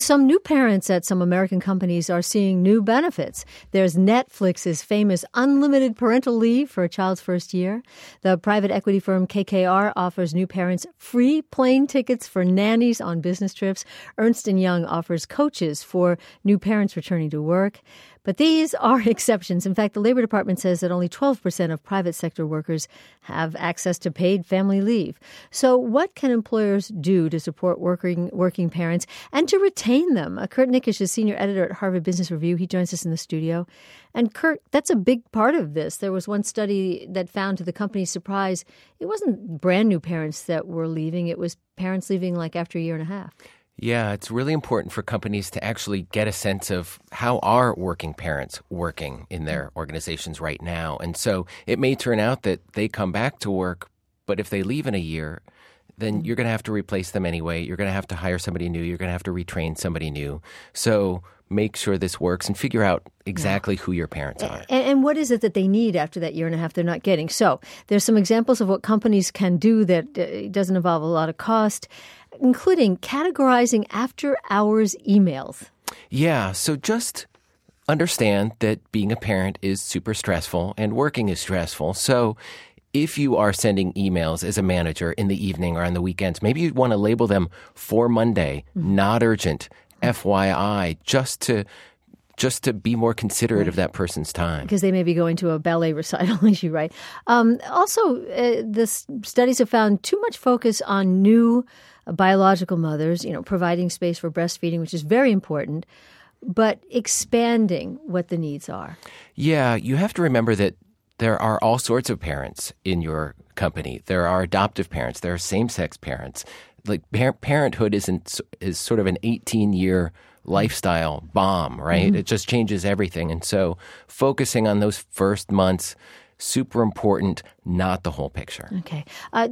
Some new parents at some American companies are seeing new benefits. There's Netflix's famous unlimited parental leave for a child's first year. The private equity firm KKR offers new parents free plane tickets for nannies on business trips. Ernst & Young offers coaches for new parents returning to work. But these are exceptions. In fact, the Labor Department says that only 12% of private sector workers have access to paid family leave. So what can employers do to support working parents and to retain them? Kurt Nikisch is senior editor at Harvard Business Review. He joins us in the studio. And Kurt, that's a big part of this. There was one study that found, to the company's surprise, it wasn't brand new parents that were leaving. It was parents leaving like after a year and a half. Yeah, it's really important for companies to actually get a sense of how are working parents working in their organizations right now. And so it may turn out that they come back to work, but if they leave in a year, then you're going to have to replace them anyway. You're going to have to hire somebody new. You're going to have to retrain somebody new. So make sure this works and figure out exactly who your parents are. And what is it that they need after that year and a half they're not getting? So there's some examples of what companies can do that doesn't involve a lot of cost, including categorizing after-hours emails. Yeah, so just understand that being a parent is super stressful and working is stressful. So if you are sending emails as a manager in the evening or on the weekends, maybe you want to label them for Monday, not urgent, FYI, just to be more considerate of that person's time. Because they may be going to a ballet recital, as you write. Also, the studies have found too much focus on new biological mothers, providing space for breastfeeding, which is very important, but expanding what the needs are. Yeah, you have to remember that there are all sorts of parents in your company. There are adoptive parents. There are same-sex parents. Like parenthood is sort of an 18-year lifestyle bomb, right? Mm-hmm. It just changes everything. And so focusing on those first months, super important, not the whole picture. Okay.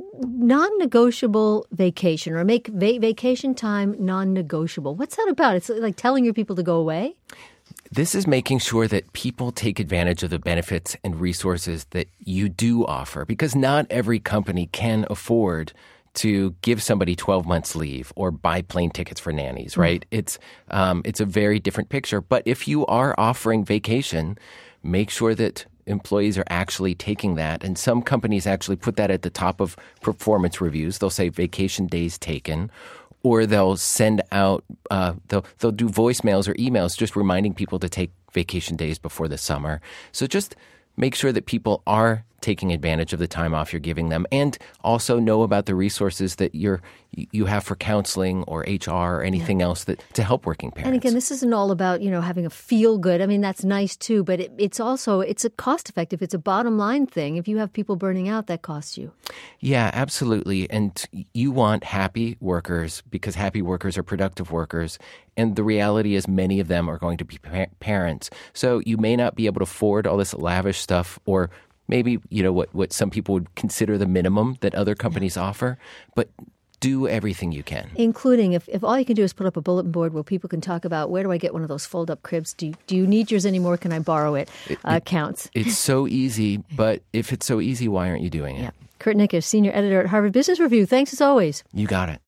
Non-negotiable vacation, or make vacation time non-negotiable. What's that about? It's like telling your people to go away? This is making sure that people take advantage of the benefits and resources that you do offer, because not every company can afford to give somebody 12 months leave or buy plane tickets for nannies, right? It's a very different picture. But if you are offering vacation, make sure that employees are actually taking that. And some companies actually put that at the top of performance reviews. They'll say vacation days taken, or they'll send out, they'll do voicemails or emails just reminding people to take vacation days before the summer. So just make sure that people are taking advantage of the time off you're giving them, and also know about the resources that you have for counseling or HR or anything else to help working parents. And again, this isn't all about, having a feel good. I mean, that's nice too, but it's a cost effective. It's a bottom line thing. If you have people burning out, that costs you. Yeah, absolutely. And you want happy workers, because happy workers are productive workers. And the reality is many of them are going to be parents. So you may not be able to afford all this lavish stuff, or maybe, what some people would consider the minimum that other companies offer, but do everything you can. Including if all you can do is put up a bulletin board where people can talk about, where do I get one of those fold-up cribs? Do you need yours anymore? Can I borrow it? Counts. It's so easy, but if it's so easy, why aren't you doing it? Yeah. Kurt Nikisch, senior editor at Harvard Business Review. Thanks as always. You got it.